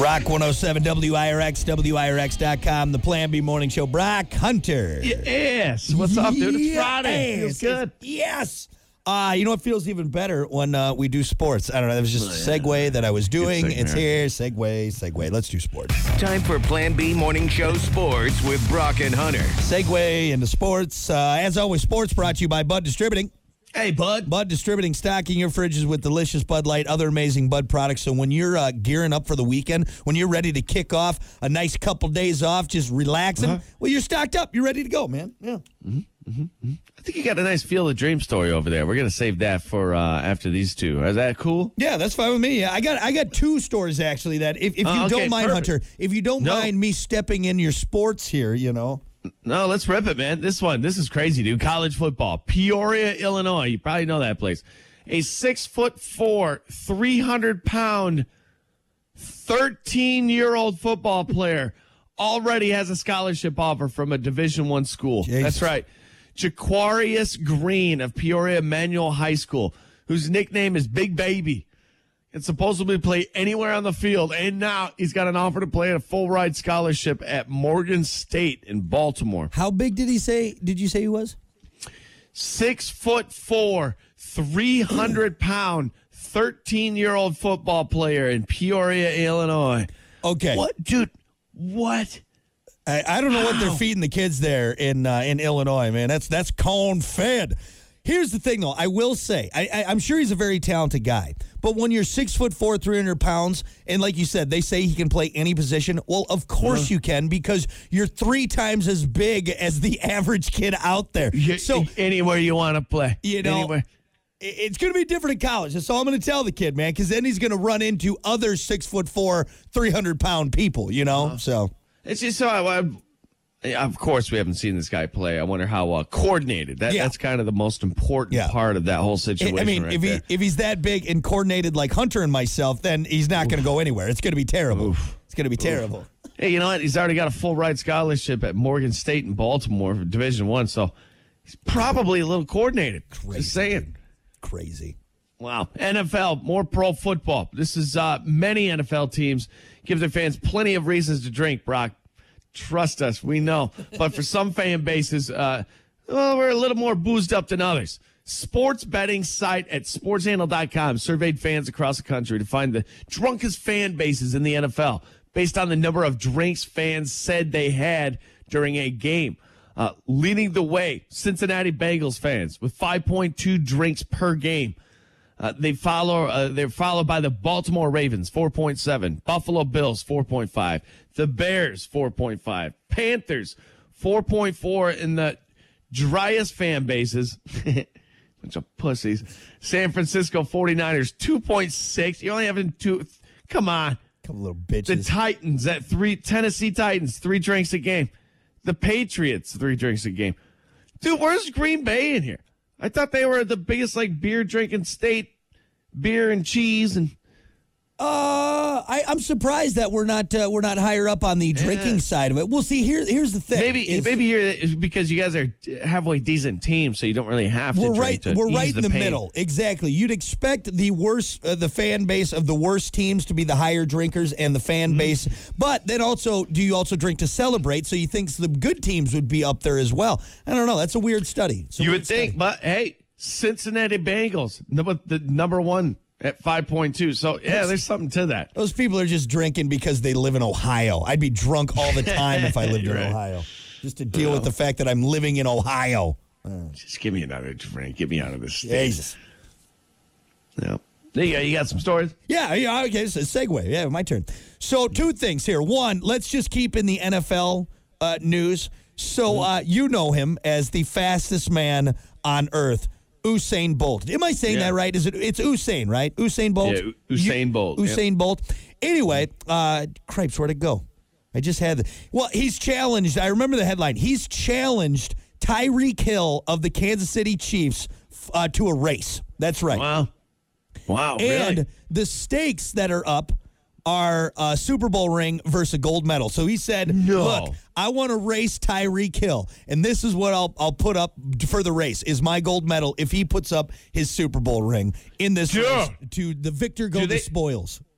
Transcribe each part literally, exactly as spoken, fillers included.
Rock one oh seven W I R X, W I R X dot com, the Plan B Morning Show. Brock Hunter. Yes. What's up, dude? It's Friday. Feels good. Yes. Uh, you know what feels even better when uh, we do sports? I don't know. That was just a segue that I was doing. Good segue. It's here. Segue, segue. Let's do sports. Time for Plan B Morning Show Sports with Brock and Hunter. Segue into sports. Uh, as always, sports brought to you by Bud Distributing. Hey, bud. Bud Distributing, stocking your fridges with delicious Bud Light, other amazing Bud products. So when you're uh, gearing up for the weekend, when you're ready to kick off a nice couple days off, just relaxing, uh-huh. well, you're stocked up. You're ready to go, man. Yeah. Mm-hmm, mm-hmm, mm-hmm. I think you got a nice Field of Dream story over there. We're going to save that for uh, after these two. Is that cool? Yeah, that's fine with me. Yeah, I got I got two stories, actually, that if, if you uh, okay, don't mind, perfect. Hunter, if you don't no. mind me stepping in your sports here, you know. No, let's rip it, man. This one, this is crazy, dude. College football. Peoria, Illinois. You probably know that place. A six foot four, three hundred pound, thirteen-year-old football player already has a scholarship offer from a Division One school. Jesus. That's right. Jaquarius Green of Peoria Emmanuel High School, whose nickname is Big Baby, can supposedly play anywhere on the field, and now he's got an offer to play at a full-ride scholarship at Morgan State in Baltimore. How big did he say, did you say he was? Six foot four, three hundred pound, thirteen-year-old football player in Peoria, Illinois. Okay. What, dude, what? I, I don't know How? what they're feeding the kids there in uh, in Illinois, man. That's that's corn-fed. Here's the thing, though. I will say, I, I, I'm sure he's a very talented guy. But when you're six foot four, three hundred pounds, and like you said, they say he can play any position. Well, of course uh-huh. you can, because you're three times as big as the average kid out there. You, so anywhere you want to play, you know, anywhere. It's going to be different in college. That's all I'm going to tell the kid, man. Because then he's going to run into other six foot four, three hundred pound people. You know, uh-huh. so it's just so I. I Of course, we haven't seen this guy play. I wonder how uh, coordinated. That, yeah. That's kind of the most important yeah. part of that whole situation. I mean, right if he there. if he's that big and coordinated like Hunter and myself, then he's not going to go anywhere. It's going to be terrible. Oof. It's going to be terrible. Oof. Hey, you know what? He's already got a full ride scholarship at Morgan State in Baltimore for Division One, so he's probably a little coordinated. Crazy. Just saying. Crazy. Wow. N F L, more pro football. This is uh, many N F L teams give their fans plenty of reasons to drink, Brock. Trust us, we know. But for some fan bases, uh, well, we're a little more boozed up than others. Sports betting site at sports handle dot com surveyed fans across the country to find the drunkest fan bases in the N F L based on the number of drinks fans said they had during a game. Uh, leading the way, Cincinnati Bengals fans with five point two drinks per game. Uh, they follow. Uh, they're followed by the Baltimore Ravens, four point seven. Buffalo Bills, four point five. The Bears, four point five. Panthers, four point four. In the driest fan bases, bunch of pussies. San Francisco forty-niners, two point six. You only have two. Come on. Couple little bitches. The Titans at three. Tennessee Titans, three drinks a game. The Patriots, three drinks a game. Dude, where's Green Bay in here? I thought they were the biggest, like, beer drinking state, beer and cheese and. Uh, I, I'm surprised that we're not uh, we're not higher up on the drinking yeah. side of it. Well, see, here here's the thing. Maybe is, maybe here because you guys are halfway decent teams, so you don't really have to. We're drink right. to We're ease right in the, the pain. middle. Exactly. You'd expect the worst, uh, the fan base of the worst teams to be the higher drinkers, and the fan mm-hmm. base. But then also, do you also drink to celebrate? So you think the good teams would be up there as well? I don't know. That's a weird study. A you weird would think, study. but hey, Cincinnati Bengals, number the number one. At five point two. So, yeah, there's something to that. Those people are just drinking because they live in Ohio. I'd be drunk all the time if I lived in right. Ohio. Just to deal well, with the fact that I'm living in Ohio. Uh, just give me another drink. Get me out of this state. Jesus. Yeah. There you go. You got some stories? Yeah, yeah, okay, it's a segue. Yeah, my turn. So, two things here. One, let's just keep in the N F L uh, news. So, uh, you know him as the fastest man on earth. Usain Bolt. Am I saying yeah. that right? Is it? It's Usain, right? Usain Bolt? Yeah, Usain you, Bolt. Usain yep. Bolt. Anyway, uh, cripes, where'd it go? I just had the, well, he's challenged. I remember the headline. He's challenged Tyreek Hill of the Kansas City Chiefs uh, to a race. That's right. Wow. Wow, And really? the stakes that are up are a Super Bowl ring versus a gold medal. So he said, no. look, I want to race Tyreek Hill, and this is what I'll I'll put up for the race, is my gold medal if he puts up his Super Bowl ring in this Dude. race to the victor go Do the they- spoils.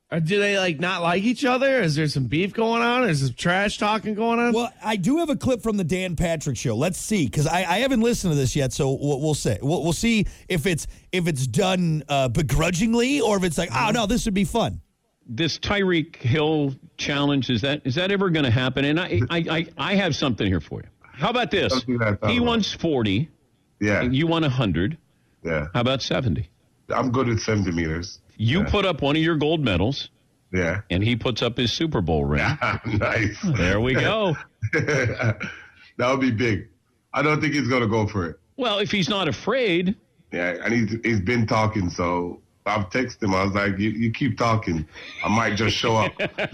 Or do they like not like each other? Is there some beef going on? Is there trash talking going on? Well, I do have a clip from the Dan Patrick Show. Let's see, because I, I haven't listened to this yet, so we'll, we'll see. We'll, we'll see if it's if it's done uh, begrudgingly or if it's like, oh no, this would be fun. This Tyreek Hill challenge, is that is that ever going to happen? And I, I I I have something here for you. How about this? He wants forty. Yeah. You want one hundred. Yeah. How about seventy? I'm good with seventy meters. You yeah. put up one of your gold medals. Yeah. And he puts up his Super Bowl ring. Nice. There we go. That would be big. I don't think he's going to go for it. Well, if he's not afraid. Yeah, and he's, he's been talking, so I've texted him. I was like, you, you keep talking. I might just show up.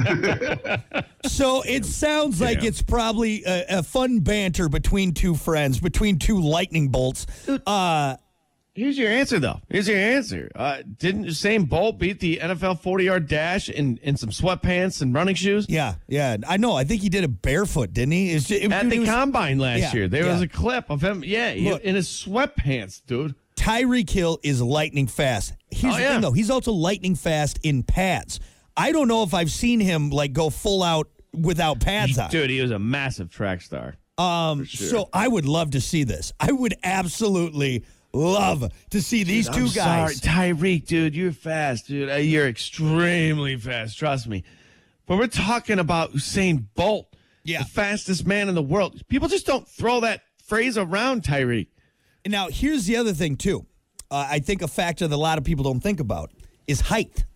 So it sounds like yeah. it's probably a, a fun banter between two friends, between two lightning bolts. Uh Here's your answer, though. Here's your answer. Uh, didn't Usain Bolt beat the N F L forty-yard dash in, in some sweatpants and running shoes? Yeah, yeah. I know. I think he did it barefoot, didn't he? It was, it, At the was, Combine last yeah, year. There yeah. was a clip of him, yeah, he, Look, in his sweatpants, dude. Tyreek Hill is lightning fast. Here's oh, the yeah. thing, though. He's also lightning fast in pads. I don't know if I've seen him, like, go full out without pads on. Dude, he was a massive track star. Um, sure. So I would love to see this. I would absolutely love to see these dude, two I'm guys. Sorry. Tyreek, dude, you're fast, dude. Uh, You're extremely fast, trust me. But we're talking about Usain Bolt, yeah. the fastest man in the world. People just don't throw that phrase around, Tyreek. Now, here's the other thing, too. Uh, I think a factor that a lot of people don't think about is height.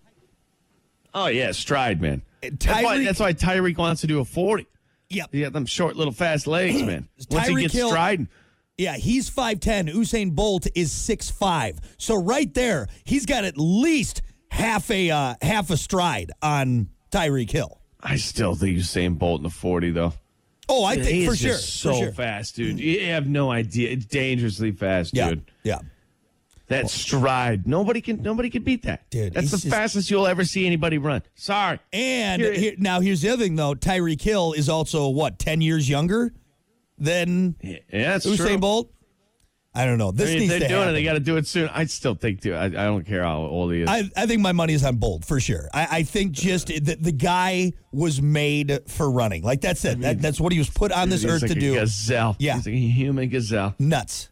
Oh, yeah, stride, man. Tyreek, that's, why, that's why Tyreek wants to do a forty. Yeah. He got them short little fast legs, man. Once Tyreek he gets Hill, striding. Yeah, he's five ten. Usain Bolt is six five. So right there, he's got at least half a uh, half a stride on Tyreek Hill. I still think Usain Bolt in the forty, though. Oh, I think he for is sure. Just so for sure. fast, dude. You have no idea. It's dangerously fast, Yeah, dude. yeah. That stride. Nobody can nobody can beat that. Dude, that's the he's just- fastest you'll ever see anybody run. Sorry. And Here- here, now here's the other thing, though. Tyreek Hill is also, what, ten years younger than Yeah, that's Usain true. Bolt? I don't know. This I mean, if needs they're to doing happen. it, they got to do it soon. I still think, dude, I, I don't care how old he is. I, I think my money is on Bolt for sure. I, I think just the, the guy was made for running. Like that's it. That, that's what he was put on this He's earth like to a do. Gazelle. Yeah. He's like a human gazelle. Nuts.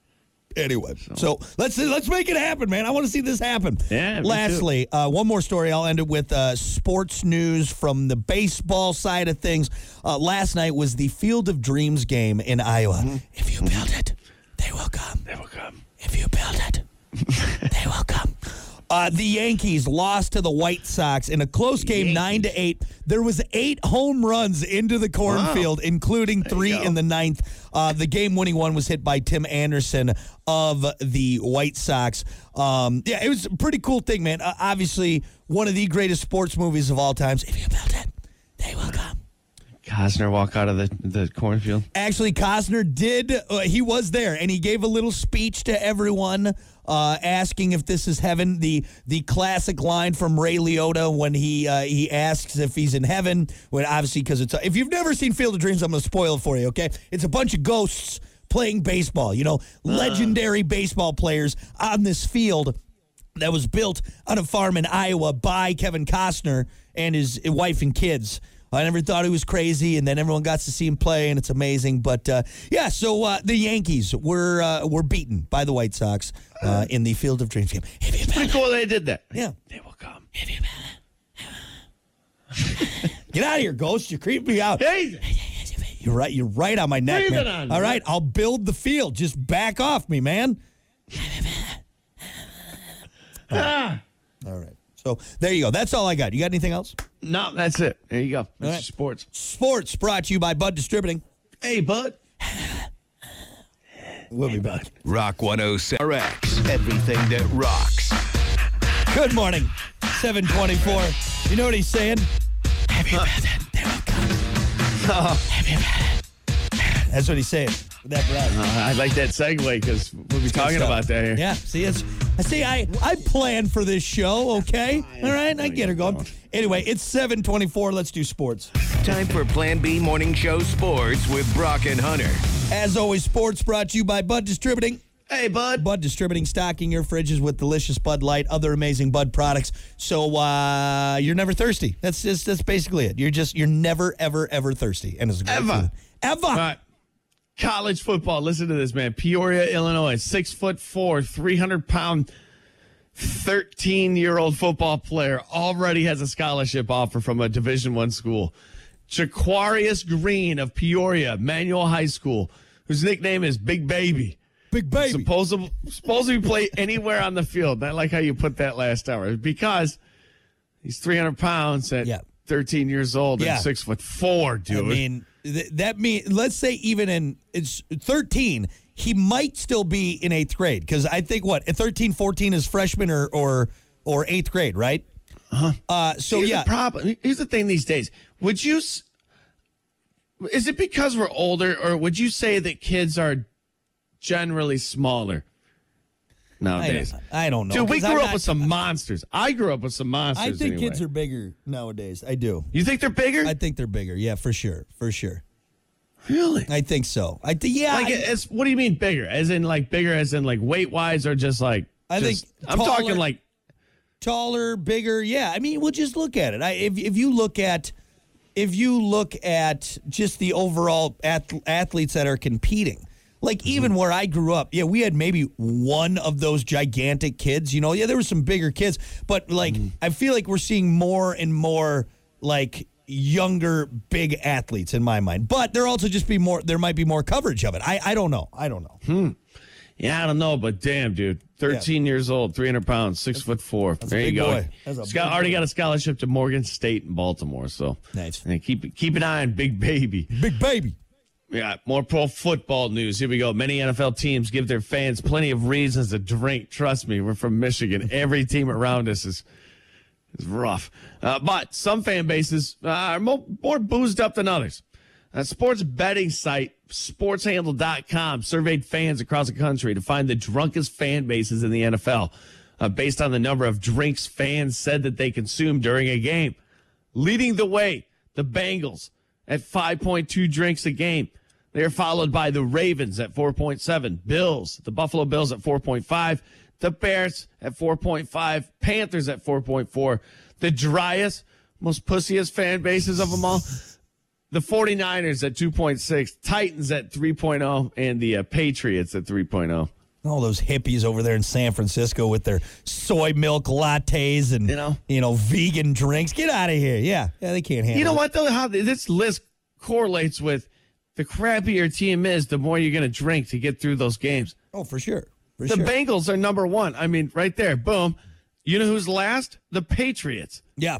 Anyway, so let's let's make it happen, man. I want to see this happen. Yeah, me Lastly, uh, one more story. I'll end it with uh, sports news from the baseball side of things. Uh, last night was the Field of Dreams game in Iowa. Mm-hmm. If you build it, they will come. They will come. If you build it, they will come. Uh, the Yankees lost to the White Sox in a close game, Yankees. nine to eight. There was eight home runs into the cornfield, wow. including three in the ninth. Uh, the game-winning one was hit by Tim Anderson of the White Sox. Um, yeah, it was a pretty cool thing, man. Uh, obviously, one of the greatest sports movies of all times. If you build it, they will come. Costner walk out of the, the cornfield. Actually, Costner did. Uh, he was there, and he gave a little speech to everyone, uh, asking if this is heaven. The the classic line from Ray Liotta when he uh, he asks if he's in heaven. When obviously, because it's if you've never seen Field of Dreams, I'm going to spoil it for you. Okay, it's a bunch of ghosts playing baseball. You know, uh. legendary baseball players on this field that was built on a farm in Iowa by Kevin Costner and his wife and kids. I never thought he was crazy, and then everyone got to see him play, and it's amazing. But, uh, yeah, so uh, the Yankees were uh, were beaten by the White Sox uh, in the Field of Dreams game. It's pretty cool they did that. Yeah. They will come. Get out of here, Ghost. You're creeping me out. Hey! You're right. You're right on my neck, Breathe man. it on, All man. right, I'll build the field. Just back off me, man. Ah. All right. So there you go. That's all I got. You got anything else? No, that's it. There you go. That's right. sports. Sports brought to you by Bud Distributing. Hey, bud. We'll be back. Rock one oh seven R X. Everything that rocks. Good morning. seven twenty-four. You know what he's saying? Have you built it? They will come. Have you built it? That's what he's saying. With that breath. Uh, I like that segue because we'll be talking stuff. about that here. Yeah, see, it's, I see, I, I planned for this show, okay? All right, I get her going. Anyway, it's seven twenty-four. Let's do sports. Time for Plan B Morning Show Sports with Brock and Hunter. As always, sports brought to you by Bud Distributing. Hey, bud. Bud Distributing, stocking your fridges with delicious Bud Light, other amazing Bud products. So uh, you're never thirsty. That's just that's basically it. You're just you're never ever ever thirsty, and it's a great Ever. feeling. Ever. All right. College football. Listen to this, man. Peoria, Illinois. Six foot four, three hundred pound, thirteen-year-old football player already has a scholarship offer from a Division One school. Jaquarius Green of Peoria, Manual High School, whose nickname is Big Baby. Big Baby. Supposed, supposed to play anywhere on the field. I like how you put that last hour. Because he's three hundred pounds at Yeah. thirteen years old Yeah. and six foot four, dude. I mean, th- that mean let's say even in it's thirteen, he might still be in eighth grade because I think what at thirteen, fourteen is freshman or or or eighth grade, right? Uh-huh. Uh So here's yeah, the problem. Here's the thing these days. Would you, s- is it because we're older, or would you say that kids are generally smaller I nowadays? don't, I don't know. Dude, we 'cause grew I'm up not- with some monsters. I grew up with some monsters. I think anyway. kids are bigger nowadays. I do. You think they're bigger? I think they're bigger. Yeah, for sure, for sure. Really? I think so. I think yeah. Like, I, it's, what do you mean bigger? As in, like, bigger as in, like, weight-wise, or just, like, I just- think I'm taller- talking, like, taller, bigger. Yeah, I mean, we'll just look at it. I, if if you look at if you look at just the overall ath- athletes that are competing, like Mm-hmm. even where I grew up, yeah, we had maybe one of those gigantic kids. You know, yeah, there were some bigger kids, but like Mm-hmm. I feel like we're seeing more and more like younger, big athletes in my mind. But there also just be more. There might be more coverage of it. I I don't know. I don't know. yeah, I don't know, but damn, dude. thirteen years old, three hundred pounds, six foot four. There a you big go. boy. That's a He's got, big already boy. got a scholarship to Morgan State in Baltimore, so. Nice. And keep, keep an eye on Big Baby. Big baby. Yeah, more pro football news. Here we go. Many N F L teams give their fans plenty of reasons to drink. Trust me, we're from Michigan. Every team around us is is rough. Uh, but some fan bases uh, are more, more boozed up than others. A sports betting site, sports handle dot com, surveyed fans across the country to find the drunkest fan bases in the N F L uh, based on the number of drinks fans said that they consumed during a game. Leading the way, the Bengals at five point two drinks a game. They're followed by the Ravens at four point seven, Bills, the Buffalo Bills at four point five, the Bears at four point five, Panthers at four point four, the driest, most pussiest fan bases of them all, the 49ers at two point six, Titans at three point oh, and the uh, Patriots at three point oh. All those hippies over there in San Francisco with their soy milk lattes and You know? you know vegan drinks. Get out of here. Yeah, yeah, they can't handle. You know it. what, though? How this list correlates with the crappier your team is, the more you're going to drink to get through those games. Oh, for sure. For The sure. Bengals are number one. I mean, right there. Boom. You know who's last? The Patriots. Yeah.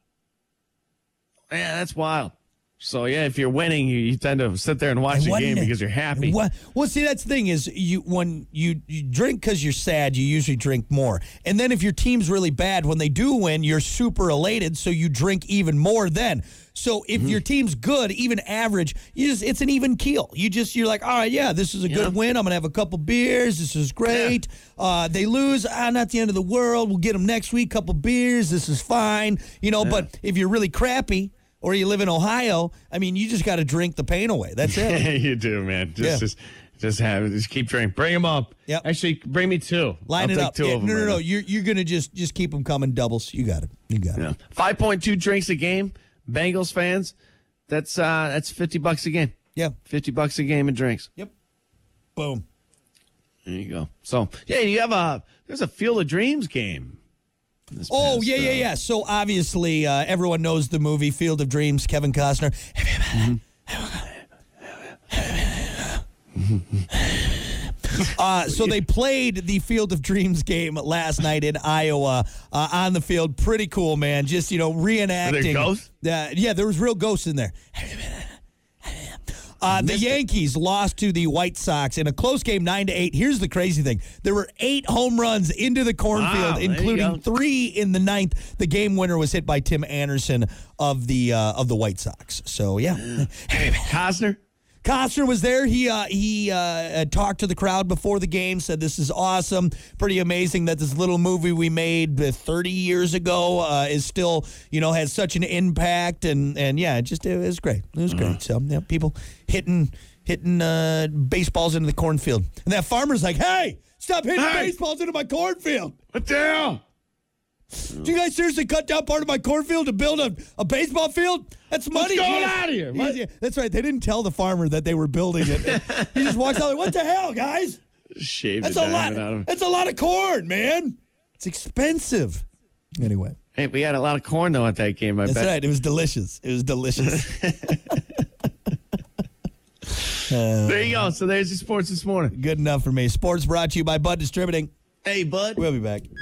Yeah, that's wild. So, yeah, if you're winning, you, you tend to sit there and watch the What- game because you're happy. What? Well, see, that's the thing is you when you, you drink because you're sad, you usually drink more. And then if your team's really bad, when they do win, you're super elated, so you drink even more then. So if Mm-hmm. your team's good, even average, you just it's an even keel. You just you're like, all right, yeah, this is a good Yeah. win. I'm gonna have a couple beers. This is great. Uh, they lose, ah, not the end of the world. We'll get them next week. Couple beers. This is fine. You know, but if you're really crappy or you live in Ohio, I mean, you just got to drink the pain away. That's it. You do, man. Just, Yeah. just, just have just keep drinking. Bring them up. Yep. Actually, bring me two. Line I'll it take up. Two Yeah, of them no, no, right no. now. You're you're gonna just just keep them coming doubles. You got it. You got it. Yeah. five point two drinks a game. Bengals fans, that's uh, that's fifty bucks a game. Yeah. fifty bucks a game in drinks. Yep. Boom. There you go. So, yeah, you have a there's a Field of Dreams game. this Oh past, yeah, yeah, uh, yeah. So obviously, uh, everyone knows the movie Field of Dreams. Kevin Costner. Uh, so they played the Field of Dreams game last night in Iowa uh, on the field. Pretty cool, man. Just, you know, reenacting. ghosts? Uh, yeah, there was real ghosts in there. Uh, the Yankees lost to the White Sox in a close game, nine to eight. Here's the crazy thing: there were eight home runs into the cornfield, Wow, there you including go. three in the ninth. The game winner was hit by Tim Anderson of the uh, of the White Sox. So yeah, Costner. Costner was there. He uh, he uh, talked to the crowd before the game. Said this is awesome, pretty amazing that this little movie we made uh, thirty years ago uh, is still, you know, has such an impact. And and yeah, it just it was great. It was great. So yeah, people hitting hitting uh, baseballs into the cornfield. And that farmer's like, hey, stop hitting Hey. baseballs into my cornfield. What the hell? Do you guys seriously cut down part of my cornfield to build a, a baseball field? That's money. going Yeah. on here? Yeah, yeah. That's right. They didn't tell the farmer that they were building it. He just walks out like, what the hell, guys? Shaved That's the a lot. diamond out of him. That's a lot of corn, man. It's expensive. Anyway. Hey, we had a lot of corn, though, at that game, I That's bet. right. It was delicious. It was delicious. There you go. So there's your sports this morning. Good enough for me. Sports brought to you by Bud Distributing. Hey, bud. We'll be back.